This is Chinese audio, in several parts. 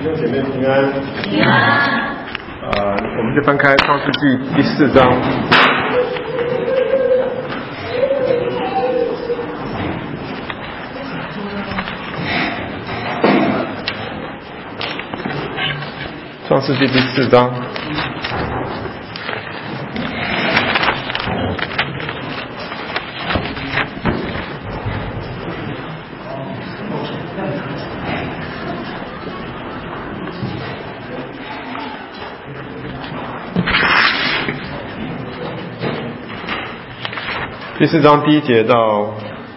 弟兄姐妹平安。 平安。 我们就翻开创世纪第4章。创世纪第4章。第4章第1节到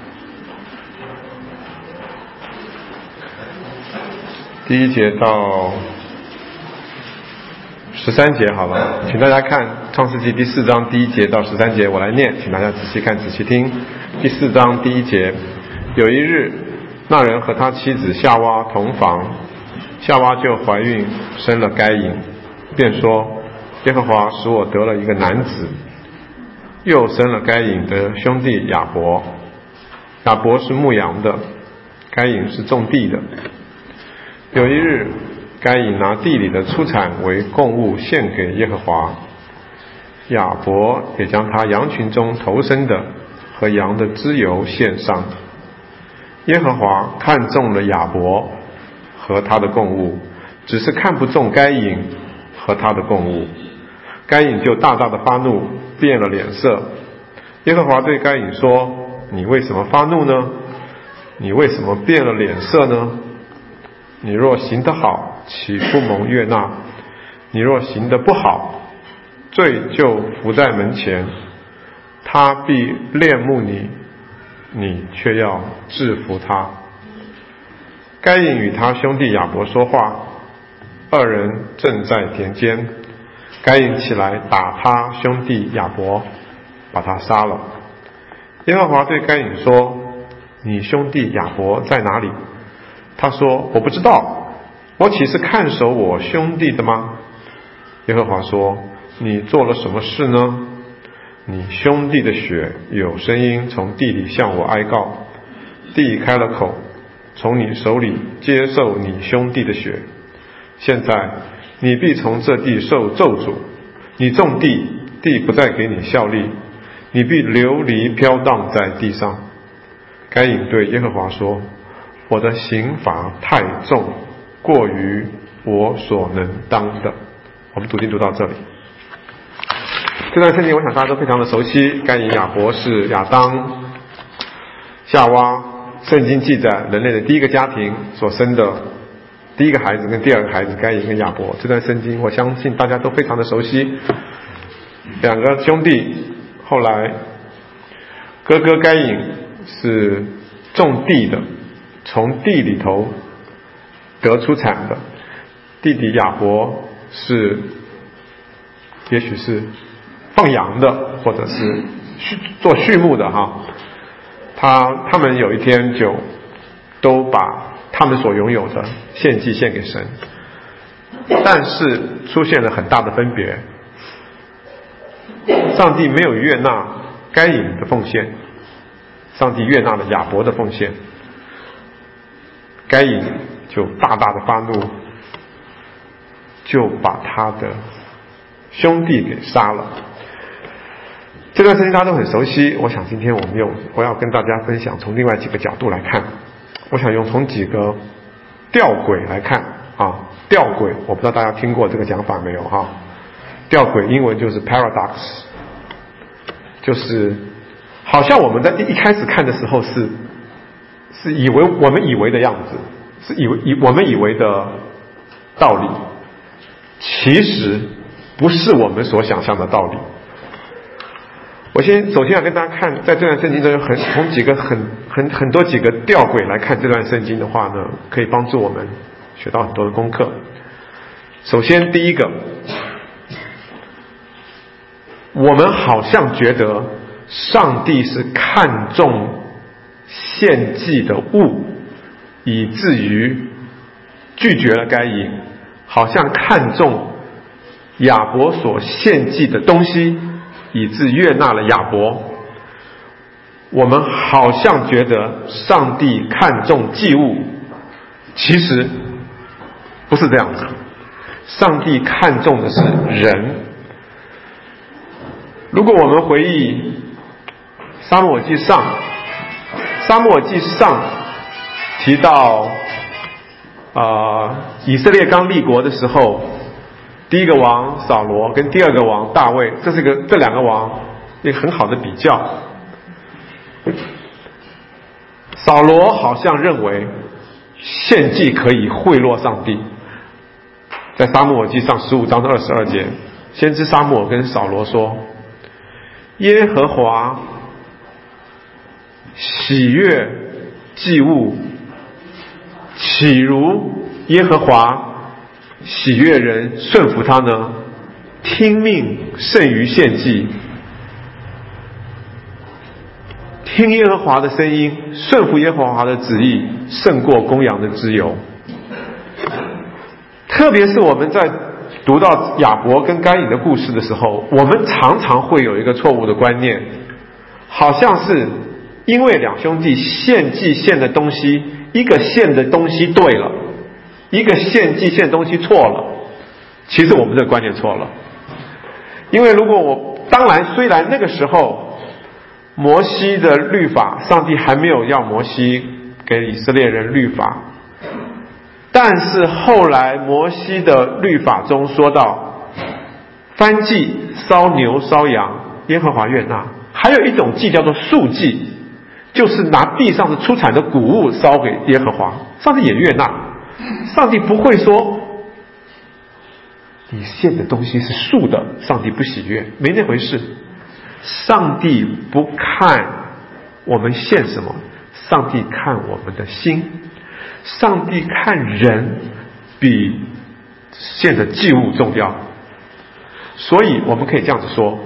13节，好了，请大家看创世纪第4章第1节到13节，我来念，请大家仔细看仔细听。第4章第1节，有一日，那人和他妻子夏娃同房，夏娃就怀孕生了该隐，便说：耶和华使我得了一个男子。又生了该隐的兄弟亚伯，亚伯是牧羊的，该隐是种地的。有一日，该隐拿地里的出产为供物献给耶和华，亚伯也将他羊群中头生的和羊的脂油献上。耶和华看中了亚伯和他的供物，只是看不中该隐和他的供物。该隐就大大的发怒，变了脸色。耶和华对该隐说：你为什么发怒呢？你为什么变了脸色呢？你若行得好，岂不蒙悦纳？你若行得不好，罪就伏在门前，他必恋慕你，你却要制服他。该隐与他兄弟亚伯说话，二人正在田间。该隐起来打他兄弟亚伯，把他杀了。耶和华对该隐说：你兄弟亚伯在哪里？他说：我不知道，我岂是看守我兄弟的吗？耶和华说：你做了什么事呢？你兄弟的血有声音从地里向我哀告，地开了口，从你手里接受你兄弟的血。现在你必从这地受咒诅，你种地，地不再给你效力，你必流离飘荡在地上。该隐对耶和华说：我的刑罚太重，过于我所能当的。我们读经读到这里。这段圣经我想大家都非常的熟悉，该隐亚伯是亚当夏娃，圣经记载人类的第一个家庭所生的第一个孩子跟第二个孩子该隐跟亚伯。这段圣经我相信大家都非常的熟悉。两个兄弟后来，哥哥该隐是种地的，从地里头得出产的，弟弟亚伯是也许是放羊的，或者是做畜牧的哈。他们有一天就都把他们所拥有的献祭献给神，但是出现了很大的分别。上帝没有悦纳该隐的奉献，上帝悦纳了亚伯的奉献。该隐就大大的发怒，就把他的兄弟给杀了。这段圣经大家都很熟悉，我想今天我要跟大家分享从另外几个角度来看，我想从几个吊诡来看啊。吊诡我不知道大家听过这个讲法没有哈？吊诡英文就是 paradox， 就是好像我们在一开始看的时候是以为我们以为的样子，是我们以为的道理，其实不是我们所想象的道理。我首先要跟大家看，在这段圣经中从几个很多几个吊诡来看这段圣经的话呢，可以帮助我们学到很多的功课。首先第一个，我们好像觉得上帝是看重献祭的物，以至于拒绝了该隐，好像看重亚伯所献祭的东西，以致悦纳了亚伯。我们好像觉得上帝看重祭物，其实不是这样子。上帝看重的是人。如果我们回忆撒母耳记上提到以色列刚立国的时候，第一个王扫罗跟第二个王大卫，这两个王一个很好的比较。扫罗好像认为献祭可以贿赂上帝，在撒母耳记上15章的22节，先知撒母耳跟扫罗说，耶和华喜悦祭物，岂如耶和华喜悦人顺服他呢？听命胜于献祭，听耶和华的声音，顺服耶和华的旨意，胜过公羊的脂油。特别是我们在读到亚伯跟该隐的故事的时候，我们常常会有一个错误的观念，好像是因为两兄弟献祭献的东西，一个献的东西对了，一个献祭献的东西错了。其实我们这个观念错了。因为虽然那个时候摩西的律法，上帝还没有要摩西给以色列人律法，但是后来摩西的律法中说到，燔祭烧牛烧羊，耶和华悦纳。还有一种祭叫做素祭，就是拿地上的出产的谷物烧给耶和华，上帝也悦纳。上帝不会说你献的东西是素的，上帝不喜悦，没那回事。上帝不看我们献什么，上帝看我们的心。上帝看人比献的祭物重要。所以我们可以这样子说，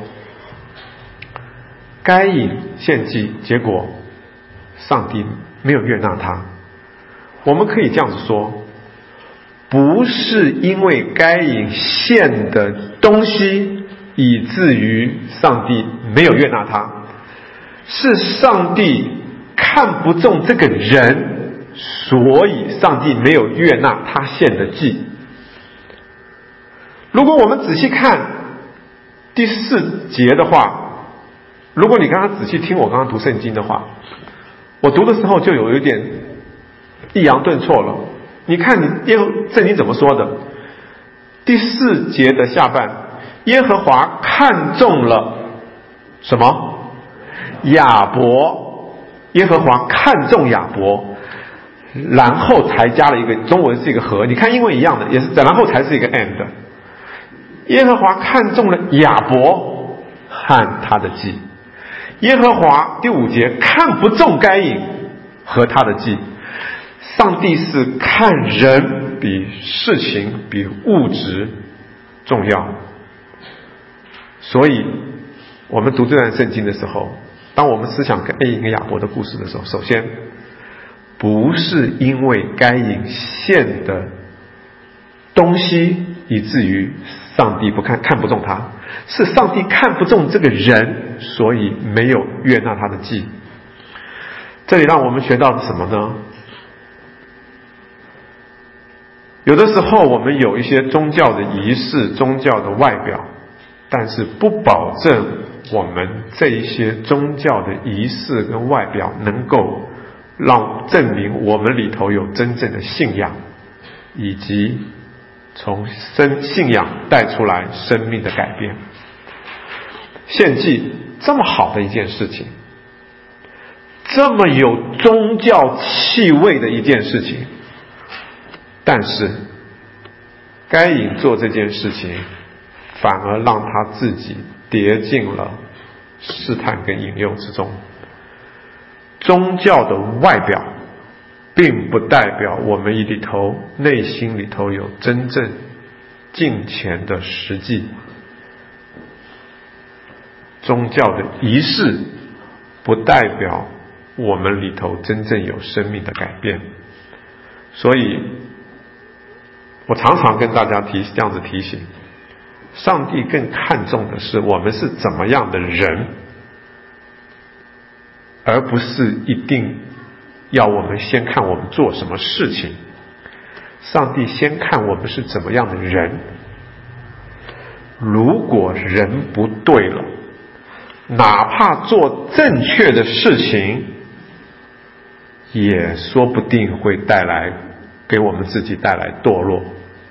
该隐献祭，结果上帝没有悦纳他。我们可以这样子说，不是因为该隐献的东西以至于上帝没有悦纳他，是上帝看不中这个人，所以上帝没有悦纳他献的祭。如果我们仔细看第4节的话，如果你刚刚仔细听我刚刚读圣经的话，我读的时候就有一点抑扬顿挫了。你看圣经怎么说的？第4节的下半，耶和华看中了什么？亚伯。耶和华看中亚伯，然后才加了一个，中文是一个和，你看英文一样的，也是然后才是一个 and。 耶和华看中了亚伯和他的祭。耶和华第5节看不中该隐和他的祭。上帝是看人比事情比物质重要。所以我们读这段圣经的时候，当我们思想该隐跟亚伯的故事的时候，首先不是因为该隐献的东西以至于上帝看不中他，是上帝看不中这个人，所以没有悦纳他的祭。这里让我们学到的什么呢？有的时候我们有一些宗教的仪式、宗教的外表，但是不保证我们这一些宗教的仪式跟外表能够证明我们里头有真正的信仰，以及从信仰带出来生命的改变。献祭这么好的一件事情，这么有宗教气味的一件事情，但是该隐做这件事情反而让他自己跌进了试探跟引诱之中。宗教的外表并不代表我们内心里头有真正敬虔的实际。宗教的仪式不代表我们里头真正有生命的改变。所以我常常跟大家这样子提醒，上帝更看重的是我们是怎么样的人，而不是一定要我们先看我们做什么事情。 上帝先看我们是怎么样的人。如果人不对了，哪怕做正确的事情，也说不定会给我们自己带来堕落。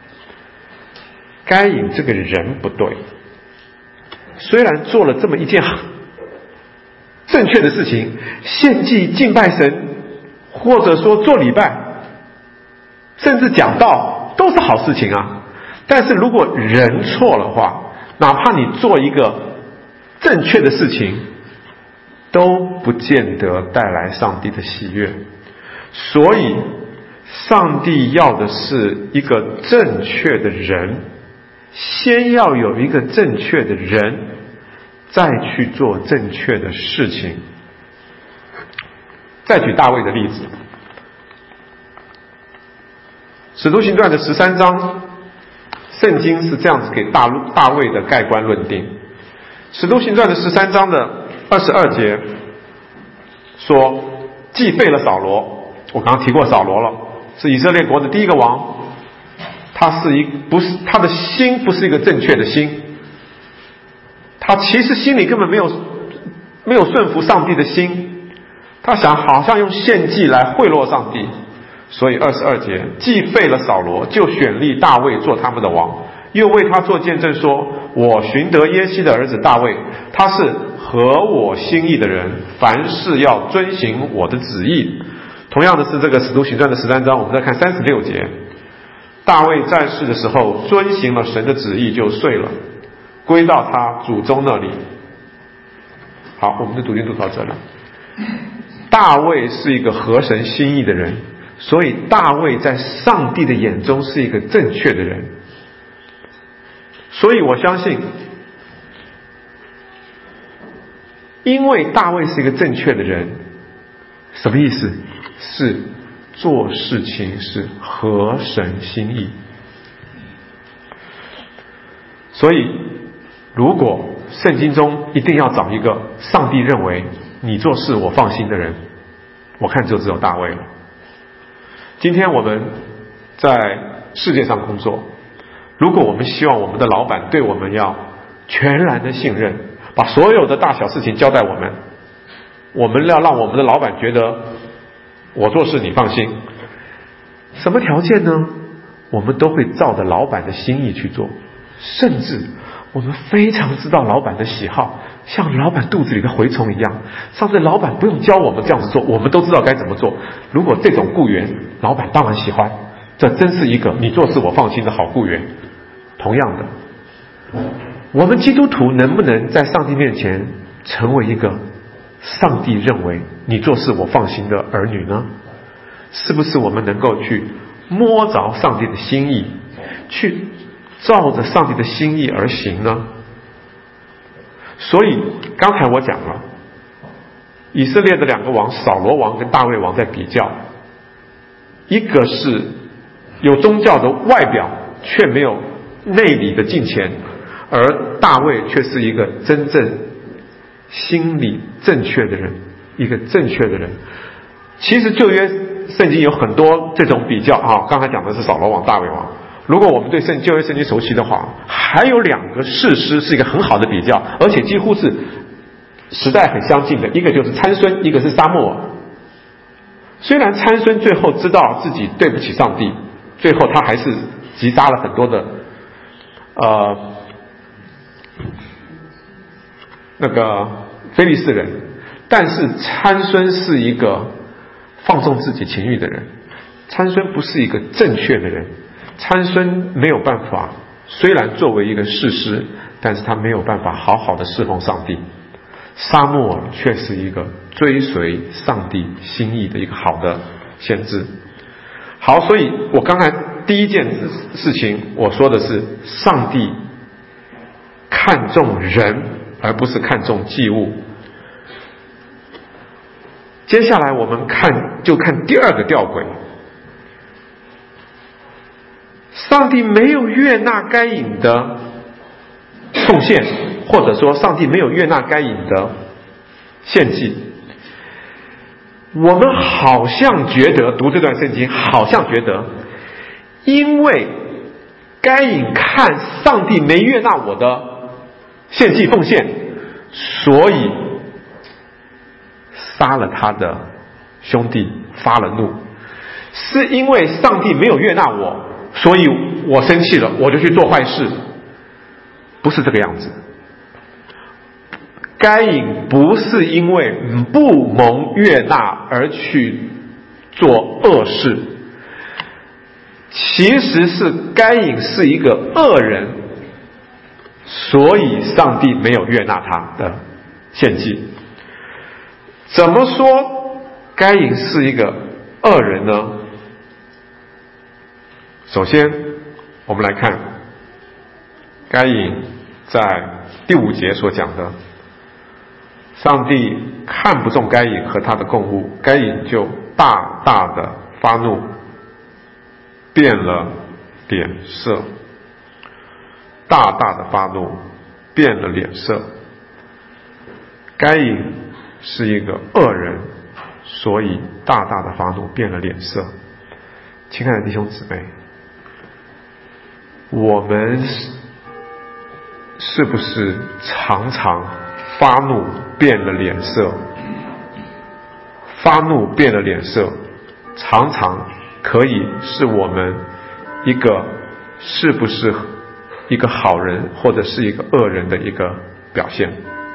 该隐这个人不对，虽然做了这么一件正确的事情，献祭敬拜神，或者说做礼拜，甚至讲道，都是好事情啊。但是如果人错了话，哪怕你做一个正确的事情，都不见得带来上帝的喜悦。所以上帝要的是一个正确的人，先要有一个正确的人，再去做正确的事情。再举大卫的例子，使徒行传的13章，圣经是这样子给大卫的盖棺论定。使徒行传的13章的22节说，既废了扫罗，我刚刚提过扫罗了，是以色列国的第一个王，他的心不是一个正确的心，他其实心里根本没有顺服上帝的心，他想好像用献祭来贿赂上帝。所以22节，既废了扫罗，就选立大卫做他们的王，又为他做见证说，我寻得耶西的儿子大卫，他是合我心意的人，凡事要遵行我的旨意。同样的是这个使徒行传的13章，我们再看36节，大卫在世的时候遵行了神的旨意，就睡了，归到他祖宗那里。好，我们的读经读到这了。大卫是一个合神心意的人，所以大卫在上帝的眼中是一个正确的人。所以我相信，因为大卫是一个正确的人，什么意思？是做事情是合神心意。所以如果圣经中一定要找一个上帝认为你做事我放心的人，我看就只有大卫了。今天我们在世界上工作，如果我们希望我们的老板对我们要全然的信任，把所有的大小事情交代我们要让我们的老板觉得我做事你放心，什么条件呢？我们都会照着老板的心意去做，甚至我们非常知道老板的喜好，像老板肚子里的蛔虫一样，上次老板不用教我们这样子做，我们都知道该怎么做。如果这种雇员老板当然喜欢，这真是一个你做事我放心的好雇员。同样的，我们基督徒能不能在上帝面前成为一个上帝认为你做事我放心的儿女呢？是不是我们能够去摸着上帝的心意，去照着上帝的心意而行呢？所以刚才我讲了，以色列的两个王，扫罗王跟大卫王在比较，一个是有宗教的外表却没有内里的敬虔，而大卫却是一个真正心理正确的人，一个正确的人。其实旧约圣经有很多这种比较啊，刚才讲的是扫罗王大卫王。如果我们对旧约圣经熟悉的话，还有两个士师是一个很好的比较，而且几乎是时代很相近的，一个就是参孙，一个是撒母耳。虽然参孙最后知道自己对不起上帝，最后他还是击杀了很多的那个非利士人，但是参孙是一个放纵自己情欲的人，参孙不是一个正确的人，参孙没有办法，虽然作为一个士师，但是他没有办法好好的侍奉上帝。撒母耳却是一个追随上帝心意的一个好的先知。好，所以我刚才第一件事情我说的是上帝看重人而不是看重祭物。接下来我们看第二个吊诡，上帝没有悦纳该隐的奉献，或者说上帝没有悦纳该隐的献祭。我们好像觉得读这段圣经，好像觉得因为该隐看上帝没悦纳我的献祭奉献，所以杀了他的兄弟，发了怒。是因为上帝没有悦纳我，所以我生气了，我就去做坏事。不是这个样子。该隐不是因为不蒙悦纳而去做恶事，其实是该隐是一个恶人，所以上帝没有悦纳他的献祭。怎么说该隐是一个恶人呢？首先我们来看该隐在第5节所讲的，上帝看不中该隐和他的供物，该隐就大大的发怒，变了脸色。大大的发怒，变了脸色。该隐是一个恶人，所以大大的发怒，变了脸色。亲爱的弟兄姊妹，我们是不是常常发怒变了脸色？发怒变了脸色，常常可以是我们一个是不是一个好人或者是一个恶人的一个表现。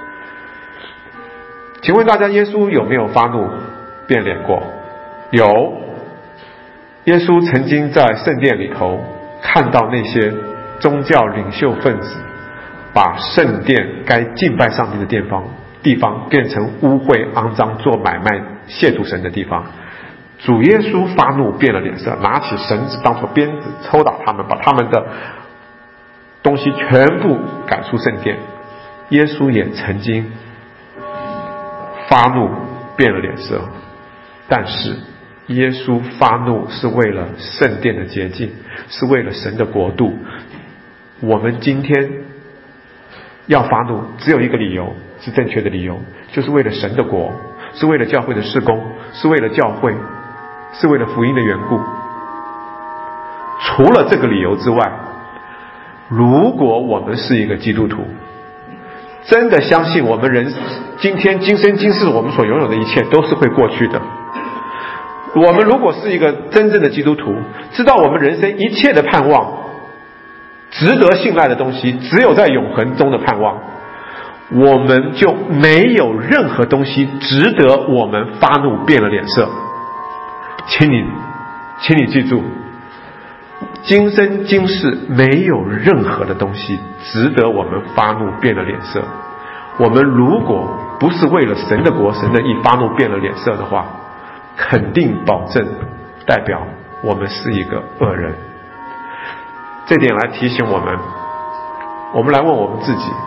请问大家，耶稣有没有发怒变脸过？有。耶稣曾经在圣殿里头看到那些宗教领袖分子把圣殿该敬拜上帝的地方变成污秽肮脏做买卖亵渎神的地方。主耶稣发怒变了脸色，拿起绳子当作鞭子抽打他们，把他们的东西全部赶出圣殿。耶稣也曾经发怒变了脸色，但是耶稣发怒是为了圣殿的洁净，是为了神的国度。我们今天要发怒只有一个理由，是正确的理由，就是为了神的国，是为了教会的事工，是为了教会，是为了福音的缘故。除了这个理由之外，如果我们是一个基督徒，真的相信我们人今天今生今世我们所拥有的一切都是会过去的，我们如果是一个真正的基督徒，知道我们人生一切的盼望，值得信赖的东西只有在永恒中的盼望，我们就没有任何东西值得我们发怒变了脸色。请你记住，今生今世没有任何的东西值得我们发怒变了脸色。我们如果不是为了神的国神的义发怒变了脸色的话，肯定保证代表我们是一个恶人。这点来提醒我们，我们来问我们自己，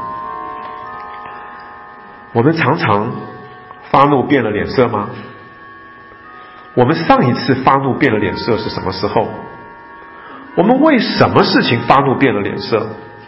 我们常常发怒变了脸色吗？我们上一次发怒变了脸色是什么时候？我们为什么事情发怒变了脸色？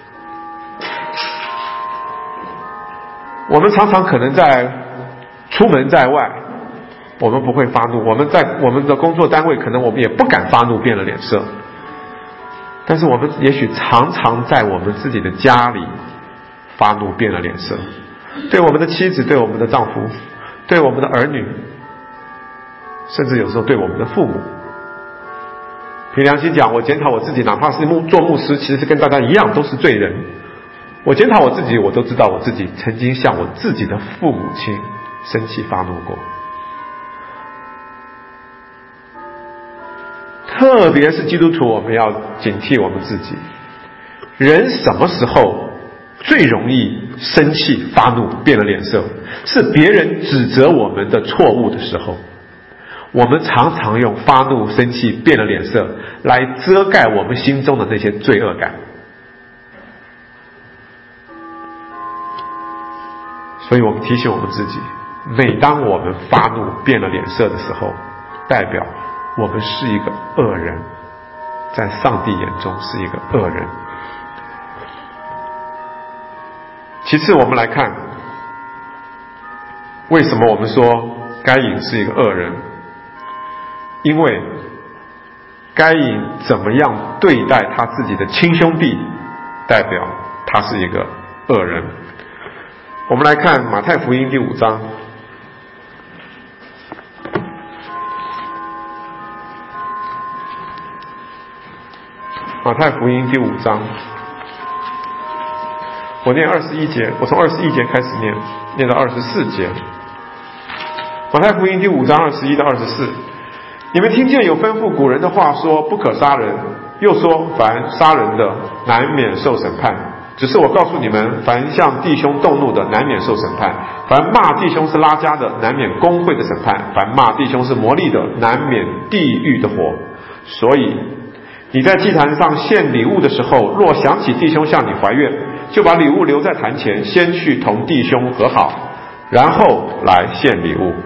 我们常常可能在出门在外，我们不会发怒，我们在我们的工作单位可能我们也不敢发怒变了脸色，但是我们也许常常在我们自己的家里发怒变了脸色，对我们的妻子，对我们的丈夫，对我们的儿女，甚至有时候对我们的父母。凭良心讲，我检讨我自己，哪怕是做牧师，其实跟大家一样都是罪人。我检讨我自己，我都知道我自己曾经向我自己的父母亲生气发怒过。特别是基督徒，我们要警惕我们自己。人什么时候最容易生气发怒变了脸色？是别人指责我们的错误的时候。我们常常用发怒生气变了脸色来遮盖我们心中的那些罪恶感。所以我们提醒我们自己，每当我们发怒变了脸色的时候，代表我们是一个恶人，在上帝眼中是一个恶人。其次我们来看，为什么我们说该隐是一个恶人？因为该隐怎么样对待他自己的亲兄弟，代表他是一个恶人。我们来看马太福音第5章。马太福音第5章，我念21节，我从21节开始念到24节。马太福音第5章21到24，你们听见有吩咐古人的话说，不可杀人，又说凡杀人的难免受审判。只是我告诉你们，凡向弟兄动怒的难免受审判，凡骂弟兄是拉加的难免公会的审判，凡骂弟兄是魔力的难免地狱的火。所以你在祭坛上献礼物的时候，若想起弟兄向你怀怨，就把礼物留在坛前，先去同弟兄和好，然后来献礼物。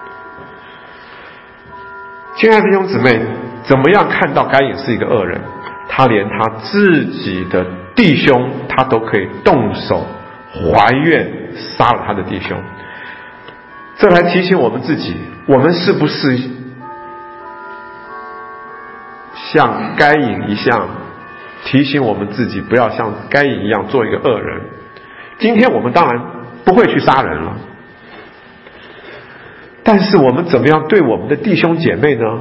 亲爱的弟兄姊妹，怎么样看到该隐是一个恶人？他连他自己的弟兄他都可以动手怀怨杀了他的弟兄。这来提醒我们自己，我们是不是像该隐一样，提醒我们自己不要像该隐一样做一个恶人。今天我们当然不会去杀人了，但是我们怎么样对我们的弟兄姐妹呢？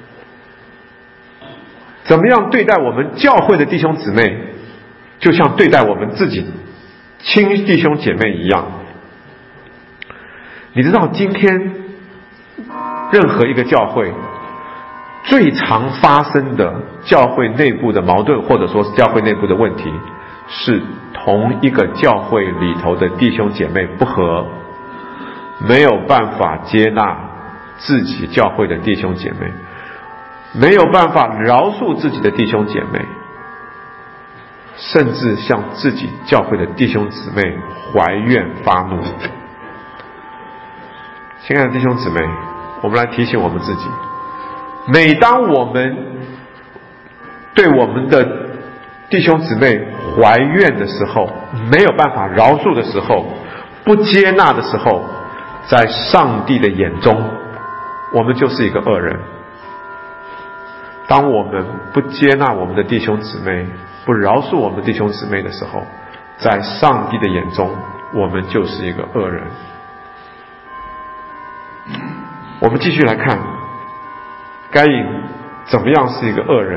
怎么样对待我们教会的弟兄姊妹，就像对待我们自己亲弟兄姐妹一样。你知道今天任何一个教会最常发生的教会内部的矛盾，或者说是教会内部的问题，是同一个教会里头的弟兄姐妹不和，没有办法接纳自己教会的弟兄姐妹，没有办法饶恕自己的弟兄姐妹，甚至向自己教会的弟兄姊妹怀怨发怒。亲爱的弟兄姊妹，我们来提醒我们自己，每当我们对我们的弟兄姊妹怀怨的时候，没有办法饶恕的时候，不接纳的时候，在上帝的眼中我们就是一个恶人。当我们不接纳我们的弟兄姊妹，不饶恕我们的弟兄姊妹的时候，在上帝的眼中我们就是一个恶人。我们继续来看该隐怎么样是一个恶人。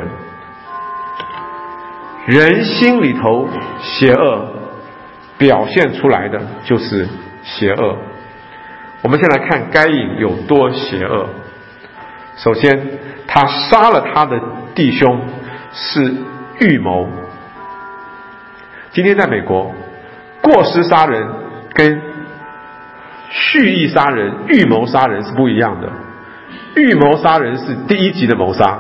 人心里头邪恶，表现出来的就是邪恶。我们先来看该隐有多邪恶。首先，他杀了他的弟兄是预谋。今天在美国，过失杀人跟蓄意杀人、预谋杀人是不一样的。预谋杀人是第一级的谋杀。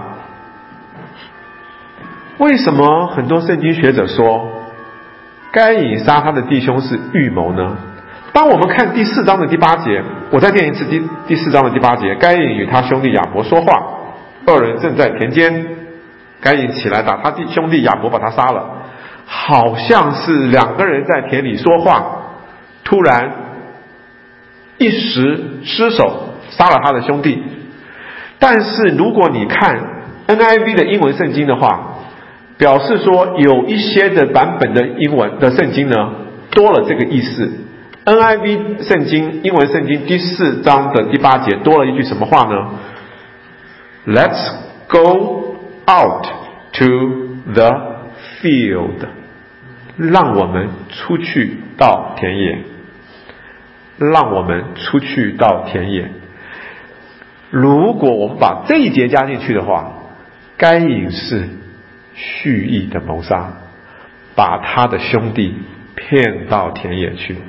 为什么很多圣经学者说该隐杀他的弟兄是预谋呢？当我们看第4章的第8节，我再念一次第4章的第8节，该隐与他兄弟亚伯说话，二人正在田间，该隐起来打他兄弟亚伯，把他杀了。好像是两个人在田里说话，突然一时失手杀了他的兄弟。但是如果你看 NIV 的英文圣经的话，表示说有一些的版本的英文的圣经呢多了这个意思。NIV 圣经英文圣经第4章的第8节多了一句什么话呢？ Let's go out to the field， 让我们出去到田野，让我们出去到田野。如果我们把这一节加进去的话，该隐是蓄意的谋杀，把他的兄弟骗到田野去。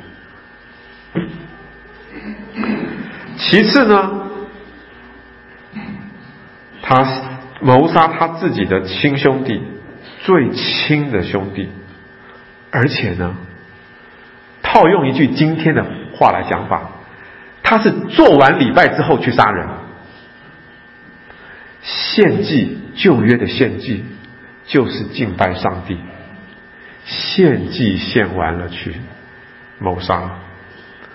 其次呢，他谋杀他自己的亲兄弟，最亲的兄弟，而且呢，套用一句今天的话来讲法，他是做完礼拜之后去杀人。献祭，旧约的献祭就是敬拜上帝，献祭献完了去谋杀，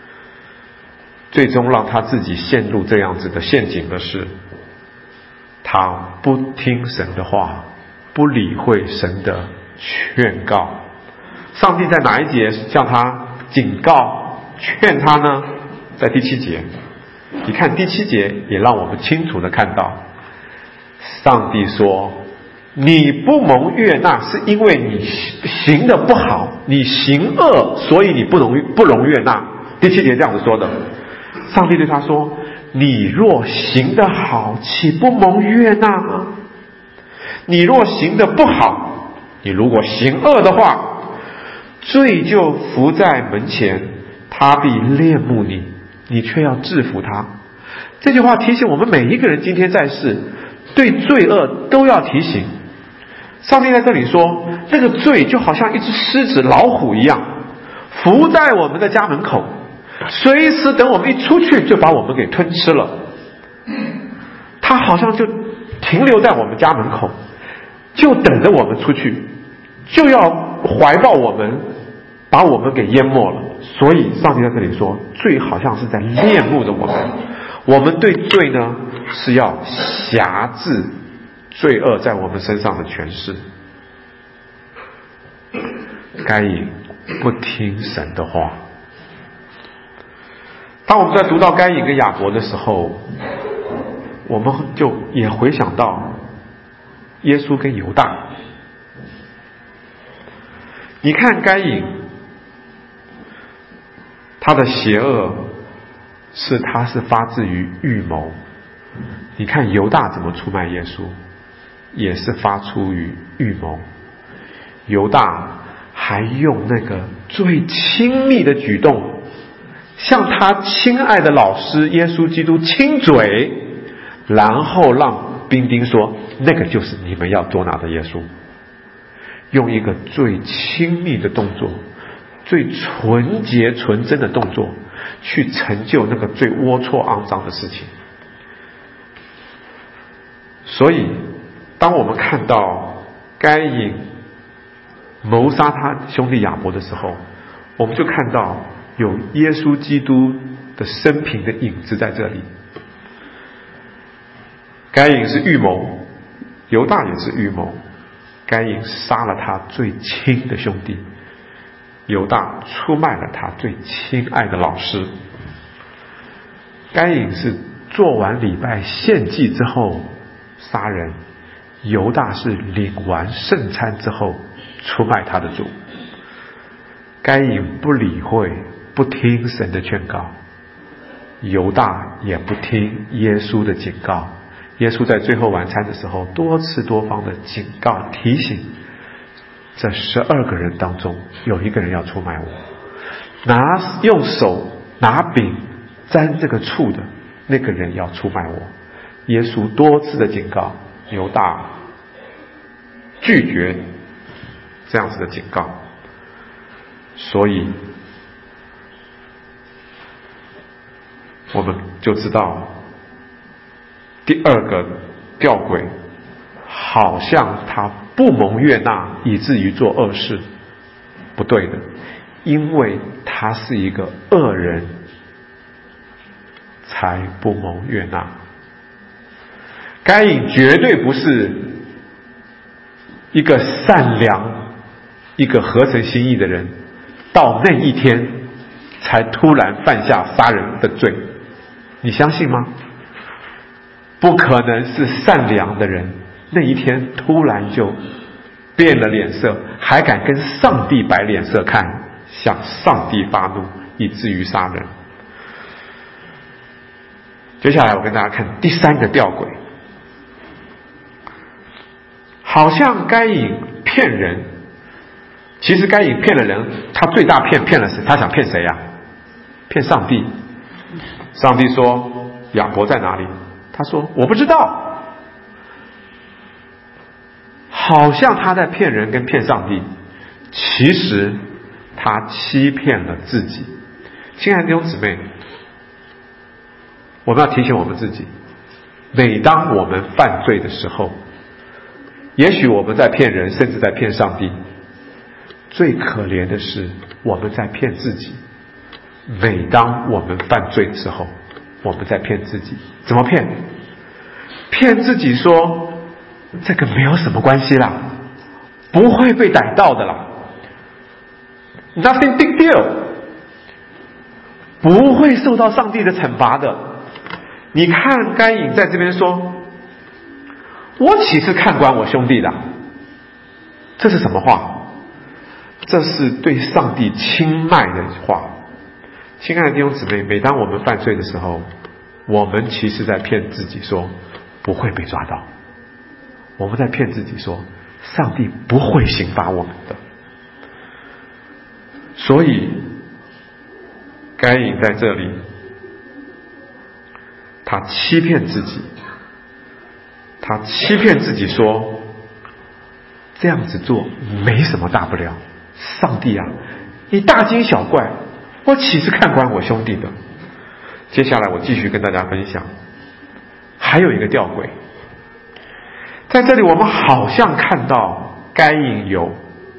最终让他自己陷入这样子的陷阱的是， 他不听神的话，不理会神的劝告。上帝在哪一节向他警告劝他呢？在第7节。你看第7节也让我们清楚地看到，上帝说你不蒙悦纳是因为你行的不好，你行恶，所以你不容悦纳。第7节这样子说的。上帝对他说，你若行得好，岂不蒙悦纳吗？你若行得不好，你如果行恶的话，罪就伏在门前，他必恋慕你，你却要制服他。这句话提醒我们每一个人今天在世对罪恶都要提醒。上帝在这里说，那个罪就好像一只狮子老虎一样，伏在我们的家门口，随时等我们一出去就把我们给吞吃了。他好像就停留在我们家门口，就等着我们出去，就要怀抱我们，把我们给淹没了。所以上帝在这里说，罪好像是在恋慕着我们。我们对罪呢，是要辖制罪恶在我们身上的权势。该隐不听神的话。当我们在读到该隐跟亚伯的时候，我们就也回想到耶稣跟犹大。你看该隐，他的邪恶他是发自于预谋。你看犹大怎么出卖耶稣，也是发出于预谋。犹大还用那个最亲密的举动，向他亲爱的老师耶稣基督亲嘴，然后让兵丁说，那个就是你们要捉拿的耶稣。用一个最亲密的动作，最纯洁纯真的动作，去成就那个最龌龊肮脏的事情。所以当我们看到该隐谋杀他兄弟亚伯的时候，我们就看到有耶稣基督的生平的影子在这里。该隐是预谋，犹大也是预谋。该隐杀了他最亲的兄弟，犹大出卖了他最亲爱的老师。该隐是做完礼拜献祭之后杀人，犹大是领完圣餐之后出卖他的主。该隐不理会不听神的劝告，犹大也不听耶稣的警告。耶稣在最后晚餐的时候多次多方的警告提醒，这12个人当中有一个人要出卖我，用手拿饼沾这个醋的那个人要出卖我。耶稣多次的警告，犹大拒绝这样子的警告。所以我们就知道第2个吊诡，好像他不蒙悦纳以至于做恶事，不对的，因为他是一个恶人才不蒙悦纳。该隐绝对不是一个善良、一个合神心意的人，到那一天才突然犯下杀人的罪，你相信吗？不可能是善良的人那一天突然就变了脸色，还敢跟上帝摆脸色看，向上帝发怒，以至于杀人。接下来我跟大家看第3个吊诡，好像该隐骗人，其实该隐骗了人，他最大骗了谁？他想骗谁呀？骗上帝。上帝说亚伯在哪里？他说我不知道。好像他在骗人跟骗上帝，其实他欺骗了自己。亲爱的弟兄姊妹，我们要提醒我们自己，每当我们犯罪的时候，也许我们在骗人，甚至在骗上帝。最可怜的是我们在骗自己。每当我们犯罪的时候，我们在骗自己。怎么骗？ 骗自己说这个没有什么关系啦，不会被逮到的啦， Nothing big deal， 不会受到上帝的惩罚的。你看该隐在这边说，我岂是看管我兄弟的？这是什么话？这是对上帝轻慢的话。亲爱的弟兄姊妹，每当我们犯罪的时候，我们其实在骗自己说不会被抓到，我们在骗自己说上帝不会刑罚我们的。所以该隐在这里，他欺骗自己，他欺骗自己说这样子做没什么大不了，上帝啊，你大惊小怪，我岂是看管我兄弟的？接下来我继续跟大家分享，还有一个吊诡，在这里我们好像看到该隐有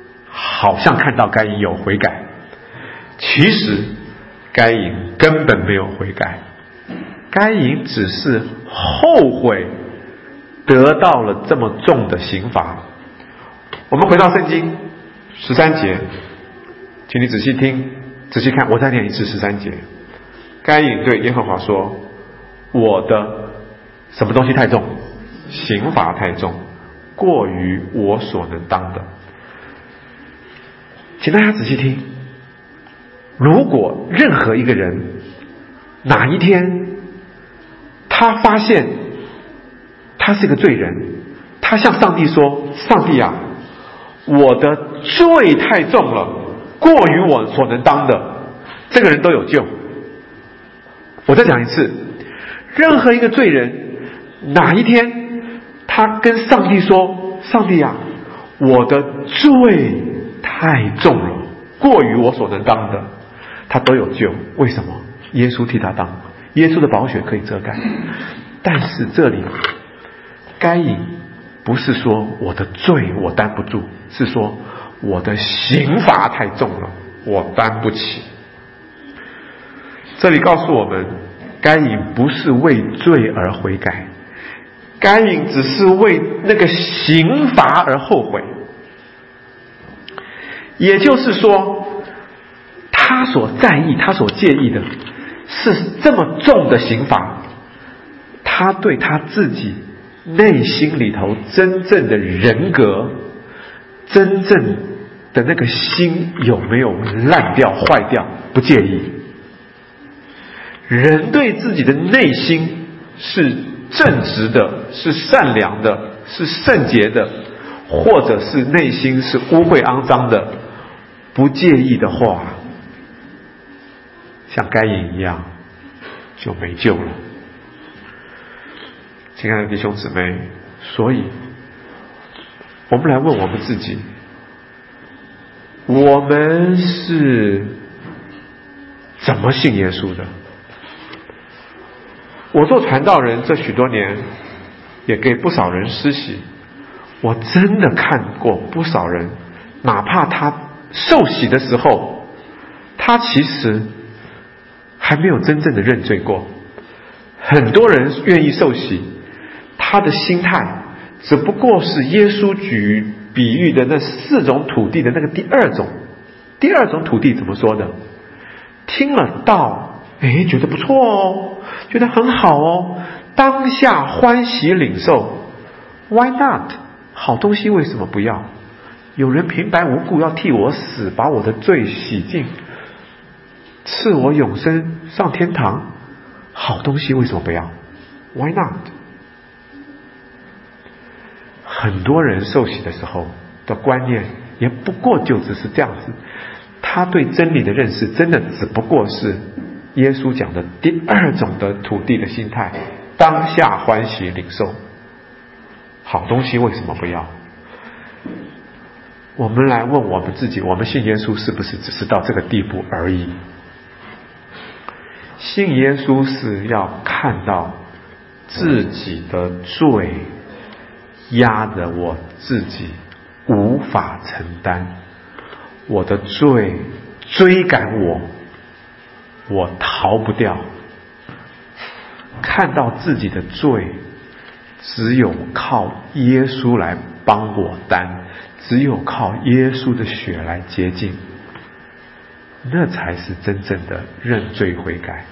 悔改，其实该隐根本没有悔改，该隐只是后悔得到了这么重的刑罚。我们回到圣经13节，请你仔细听仔细看，我再念一次13节。该隐对耶和华说，我的什么东西太重？刑罚太重，过于我所能当的。请大家仔细听，如果任何一个人哪一天他发现他是个罪人，他向上帝说，上帝啊，我的罪太重了，过于我所能当的，这个人都有救。我再讲一次，任何一个罪人哪一天他跟上帝说，上帝啊，我的罪太重了，过于我所能当的，他都有救。为什么？耶稣替他当，耶稣的宝血可以遮盖。但是这里该隐不是说我的罪我担不住，是说我的刑罚太重了，我担不起。这里告诉我们，该隐不是为罪而悔改，该隐只是为那个刑罚而后悔。也就是说，他所在意他所介意的是这么重的刑罚，他对他自己内心里头真正的人格，真正的那个心有没有烂掉坏掉不介意。人对自己的内心是正直的，是善良的，是圣洁的，或者是内心是污秽肮脏的，不介意的话，像该隐一样就没救了。亲爱的弟兄姊妹，所以我们来问我们自己，我们是怎么信耶稣的？我做传道人这许多年，也给不少人施洗，我真的看过不少人，哪怕他受洗的时候，他其实还没有真正的认罪过。很多人愿意受洗，他的心态只不过是耶稣举比喻的那4种土地的那个第二种土地怎么说的？听了道，觉得不错哦，觉得很好哦，当下欢喜领受。 Why not？ 好东西为什么不要？有人平白无故要替我死，把我的罪洗净，赐我永生上天堂，好东西为什么不要？ Why not？ 很多人受洗的时候的观念也不过就只是这样子，他对真理的认识真的只不过是耶稣讲的第2种的土地的心态，当下欢喜领受，好东西为什么不要？我们来问我们自己，我们信耶稣是不是只是到这个地步而已？信耶稣是要看到自己的罪压着我自己无法承担，我的罪追赶我逃不掉。看到自己的罪只有靠耶稣来帮我担，只有靠耶稣的血来洁净，那才是真正的认罪悔改。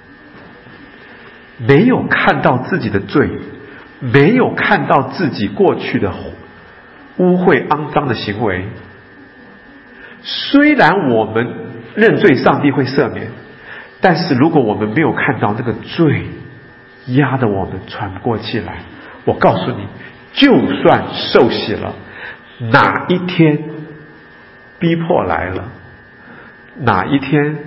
没有看到自己的罪，没有看到自己过去的污秽肮脏的行为，虽然我们认罪上帝会赦免，但是如果我们没有看到那个罪压得我们喘不过气来，我告诉你，就算受洗了，哪一天逼迫来了，哪一天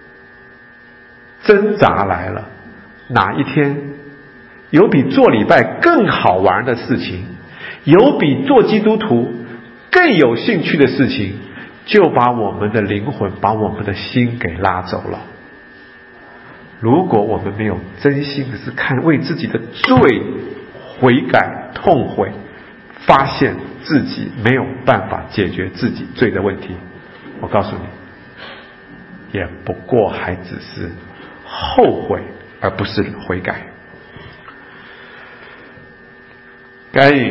挣扎来了，哪一天有比做礼拜更好玩的事情，有比做基督徒更有兴趣的事情，就把我们的灵魂，把我们的心给拉走了。如果我们没有真心的是看为自己的罪悔改痛悔，发现自己没有办法解决自己罪的问题，我告诉你，也不过还只是后悔，而不是悔改。该隐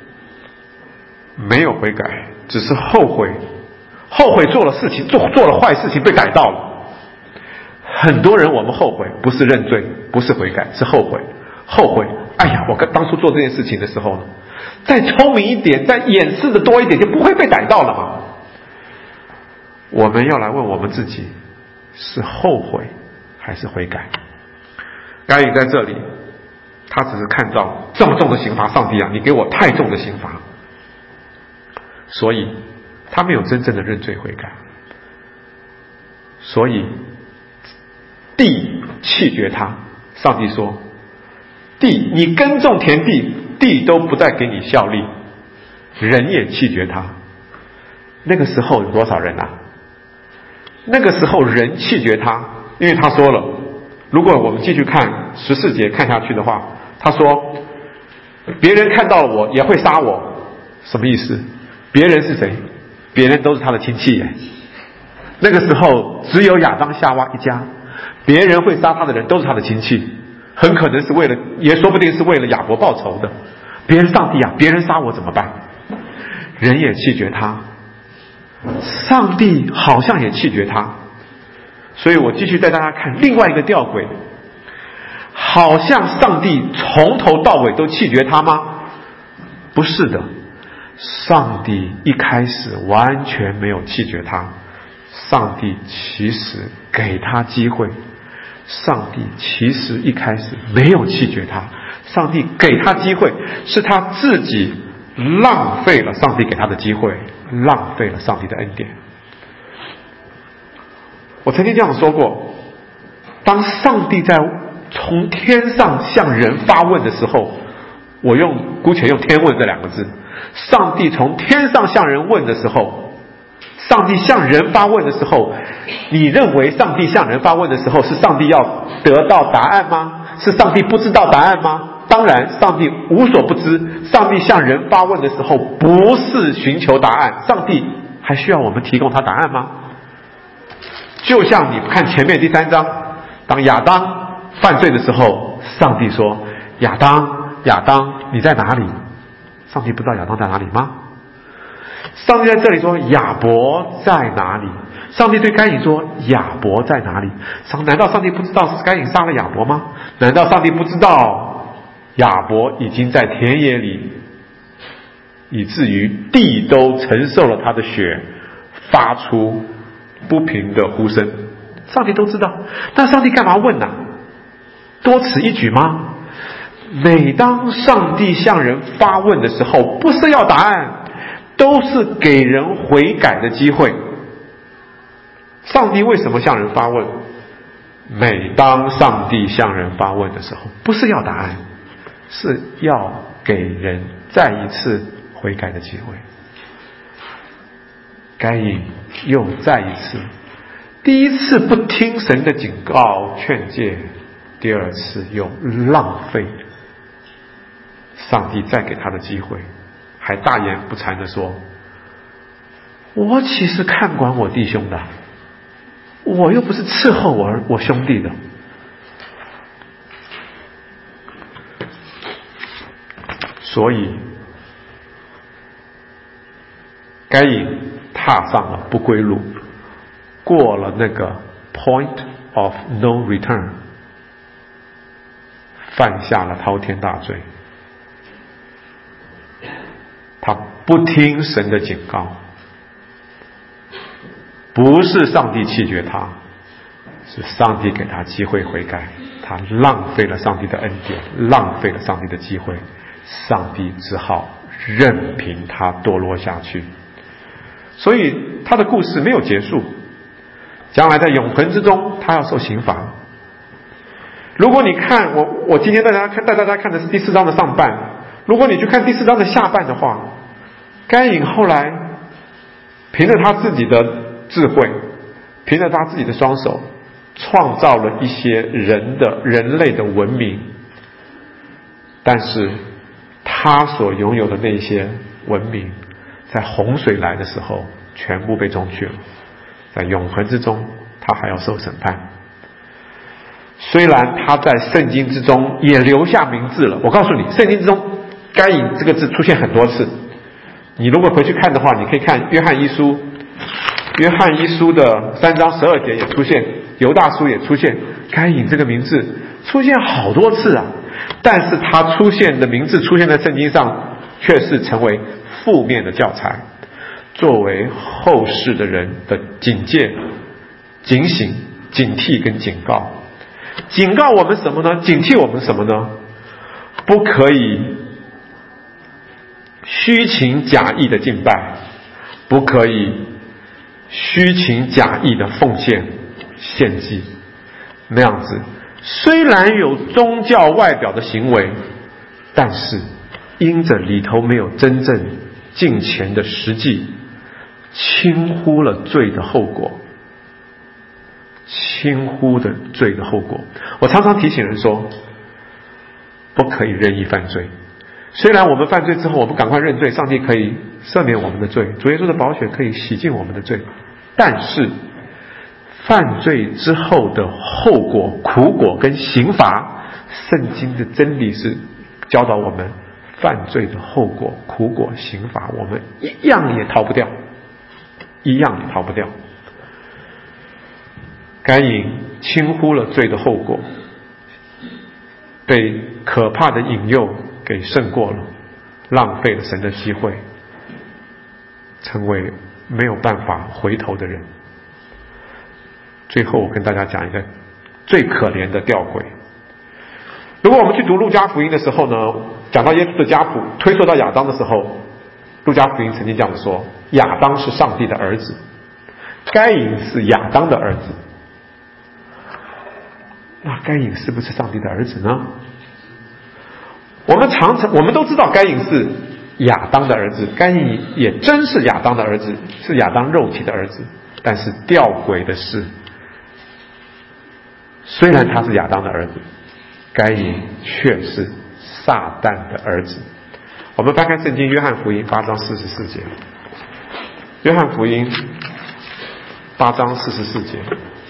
没有悔改，只是后悔做了事情，做了坏事情被逮到了。很多人我们后悔不是认罪，不是悔改，是后悔。哎呀，我当初做这件事情的时候呢，再聪明一点，再掩饰的多一点，就不会被逮到了嘛。我们要来问我们自己，是后悔还是悔改？该隐在这里，他只是看到这么重的刑罚，上帝啊，你给我太重的刑罚，所以他没有真正的认罪悔改，所以地弃绝他。上帝说，地，你耕种田地，地都不再给你效力，人也弃绝他。那个时候有多少人啊？那个时候人弃绝他，因为他说了，如果我们继续看14节看下去的话，他说别人看到了我也会杀我。什么意思？别人是谁？别人都是他的亲戚耶。那个时候只有亚当夏娃一家，别人会杀他的人都是他的亲戚，很可能是为了，也说不定是为了亚伯报仇的。别人上帝啊，别人杀我怎么办？人也弃绝他，上帝好像也弃绝他。所以我继续带大家看另外一个吊诡，好像上帝从头到尾都弃绝他吗？不是的，上帝一开始完全没有弃绝他，上帝其实给他机会，上帝其实一开始没有弃绝他，上帝给他机会，是他自己浪费了上帝给他的机会，浪费了上帝的恩典。我曾经这样说过，当上帝在从天上向人发问的时候，我姑且用天问这两个字，上帝从天上向人问的时候，上帝向人发问的时候，你认为上帝向人发问的时候是上帝要得到答案吗？是上帝不知道答案吗？当然上帝无所不知，上帝向人发问的时候不是寻求答案，上帝还需要我们提供他答案吗？就像你看前面第3章，当亚当犯罪的时候，上帝说，亚当你在哪里？上帝不知道亚当在哪里吗？上帝在这里说，亚伯在哪里？上帝对该隐说，亚伯在哪里？难道上帝不知道该隐杀了亚伯吗？难道上帝不知道亚伯已经在田野里，以至于地都承受了他的血，发出不平的呼声？上帝都知道，但上帝干嘛问呢？多此一举吗？每当上帝向人发问的时候，不是要答案，都是给人悔改的机会。上帝为什么向人发问？每当上帝向人发问的时候，不是要答案，是要给人再一次悔改的机会。该隐又再一次，第一次不听神的警告劝诫，第二次又浪费上帝再给他的机会，还大言不惭地说，我岂是看管我弟兄的？我又不是伺候我兄弟的。 所以该隐踏上了不归路，过了那个 point of no return， 犯下了滔天大罪。他不听神的警告，不是上帝弃绝他，是上帝给他机会悔改，他浪费了上帝的恩典，浪费了上帝的机会，上帝只好任凭他堕落下去。所以他的故事没有结束，将来在永恒之中他要受刑罚。如果你看我今天带大家看的是第4章的上半，如果你去看第4章的下半的话，该隐后来凭着他自己的智慧，凭着他自己的双手，创造了一些人类的文明，但是他所拥有的那些文明在洪水来的时候全部被终去了，在永恒之中他还要受审判。虽然他在圣经之中也留下名字了，我告诉你，圣经之中该隐这个字出现很多次，你如果回去看的话，你可以看约翰一书的3章12节也出现，犹大书也出现，该隐这个名字出现好多次啊，但是他出现的名字出现在圣经上却是成为负面的教材，作为后世的人的警戒、警醒、警惕跟警告。警告我们什么呢？警惕我们什么呢？不可以虚情假意的敬拜，不可以虚情假意的奉献献祭，那样子虽然有宗教外表的行为，但是因着里头没有真正敬虔的实际，轻忽了罪的后果，轻忽的罪的后果。我常常提醒人说，不可以任意犯罪。虽然我们犯罪之后我们赶快认罪，上帝可以赦免我们的罪，主耶稣的宝血可以洗净我们的罪，但是犯罪之后的后果、苦果跟刑罚，圣经的真理是教导我们，犯罪的后果、苦果、刑罚，我们一样也逃不掉，一样也逃不掉。该隐轻忽了罪的后果，被可怕的引诱给胜过了，浪费了神的机会，成为没有办法回头的人。最后我跟大家讲一个最可怜的吊诡。如果我们去读路加福音的时候呢，讲到耶稣的家谱推溯到亚当的时候，路加福音曾经这样说，亚当是上帝的儿子，该隐是亚当的儿子。那该隐是不是上帝的儿子呢？我们都知道该隐是亚当的儿子，该隐也真是亚当的儿子，是亚当肉体的儿子。但是吊诡的是，虽然他是亚当的儿子，该隐却是撒旦的儿子。我们翻开圣经约翰福音8章44节，约翰福音8章44节。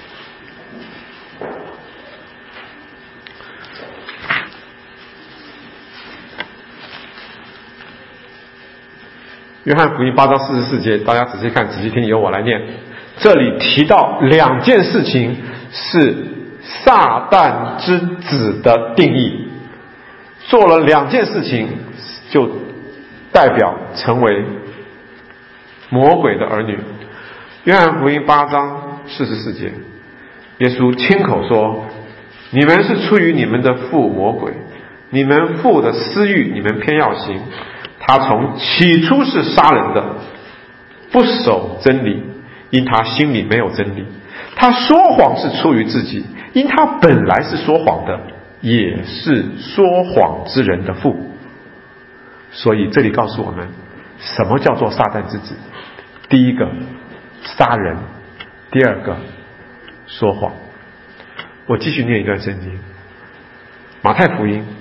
约翰福音8章44节，大家仔细看仔细听，由我来念。这里提到2件事情是撒旦之子的定义，做了2件事情就代表成为魔鬼的儿女。约翰福音8章44节，耶稣亲口说，你们是出于你们的父魔鬼，你们父的私欲你们偏要行，他从起初是杀人的，不守真理，因他心里没有真理。他说谎是出于自己，因他本来是说谎的，也是说谎之人的父。所以这里告诉我们，什么叫做撒旦之子？第一个，杀人；第二个，说谎。我继续念一段圣经，马太福音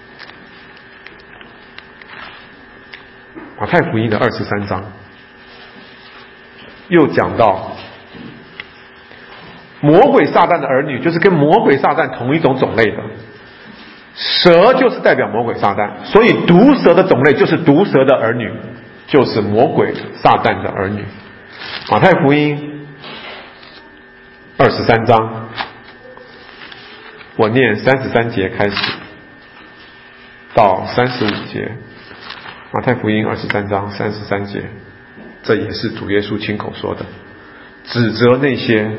的23章，又讲到魔鬼撒旦的儿女，就是跟魔鬼撒旦同一种类的， 蛇就是代表魔鬼撒旦，所以毒蛇的种类就是毒蛇的儿女，就是魔鬼撒旦的儿女。马太福音23章，我念33节开始到35节。马太福音23章33节，这也是主耶稣亲口说的，指责那些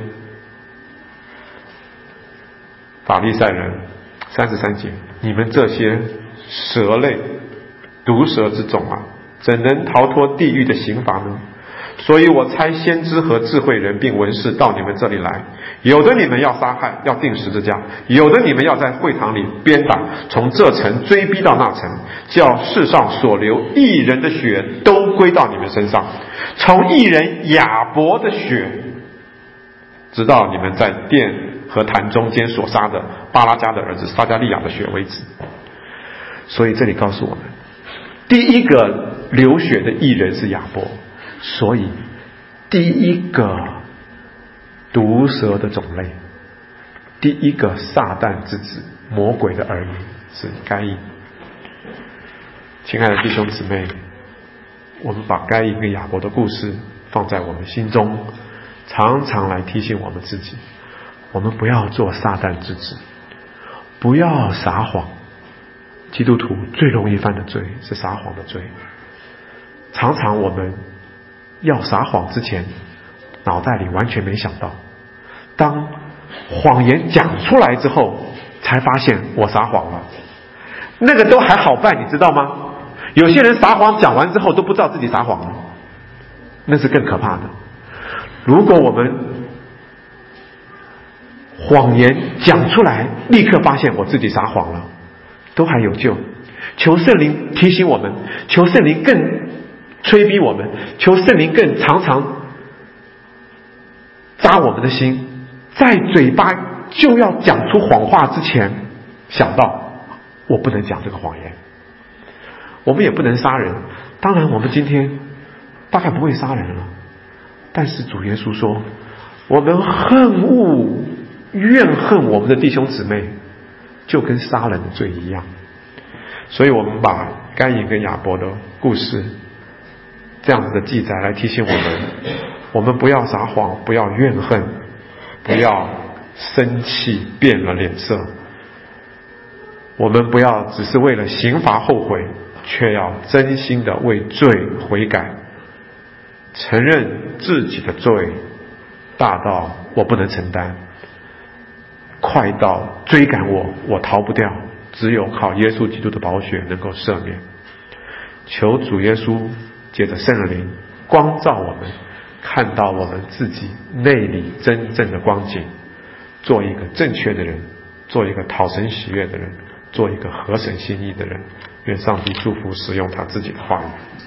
法利赛人。33节，你们这些蛇类，毒蛇之种啊，怎能逃脱地狱的刑罚呢？所以我差先知和智慧人并文士到你们这里来，有的你们要杀害，要钉十字架，有的你们要在会堂里鞭打，从这城追逼到那城，叫世上所流义人的血都归到你们身上，从义人亚伯的血，直到你们在殿和坛中间所杀的巴拉加的儿子撒加利亚的血为止。所以这里告诉我们，第一个流血的义人是亚伯，所以第一个毒蛇的种类，第一个撒旦之子魔鬼的儿女是该隐。亲爱的弟兄姊妹，我们把该隐跟亚伯的故事放在我们心中，常常来提醒我们自己，我们不要做撒旦之子，不要撒谎。基督徒最容易犯的罪是撒谎的罪。常常我们要撒谎之前，脑袋里完全没想到，当谎言讲出来之后，才发现我撒谎了。那个都还好办，你知道吗？有些人撒谎讲完之后都不知道自己撒谎了，那是更可怕的。如果我们谎言讲出来，立刻发现我自己撒谎了，都还有救。求圣灵提醒我们，求圣灵更催逼我们，求圣灵更常常扎我们的心，在嘴巴就要讲出谎话之前，想到我不能讲这个谎言。我们也不能杀人，当然我们今天大概不会杀人了，但是主耶稣说，我们恨恶怨恨我们的弟兄姊妹，就跟杀人的罪一样。所以我们把该隐跟亚伯的故事这样子的记载来提醒我们不要撒谎，不要怨恨，不要生气变了脸色，我们不要只是为了刑罚后悔，却要真心的为罪悔改，承认自己的罪大到我不能承担，快到追赶我逃不掉，只有靠耶稣基督的宝血能够赦免。求主耶稣借着圣灵光照我们，看到我们自己内里真正的光景，做一个正确的人，做一个讨神喜悦的人，做一个合神心意的人。愿上帝祝福使用他自己的话语。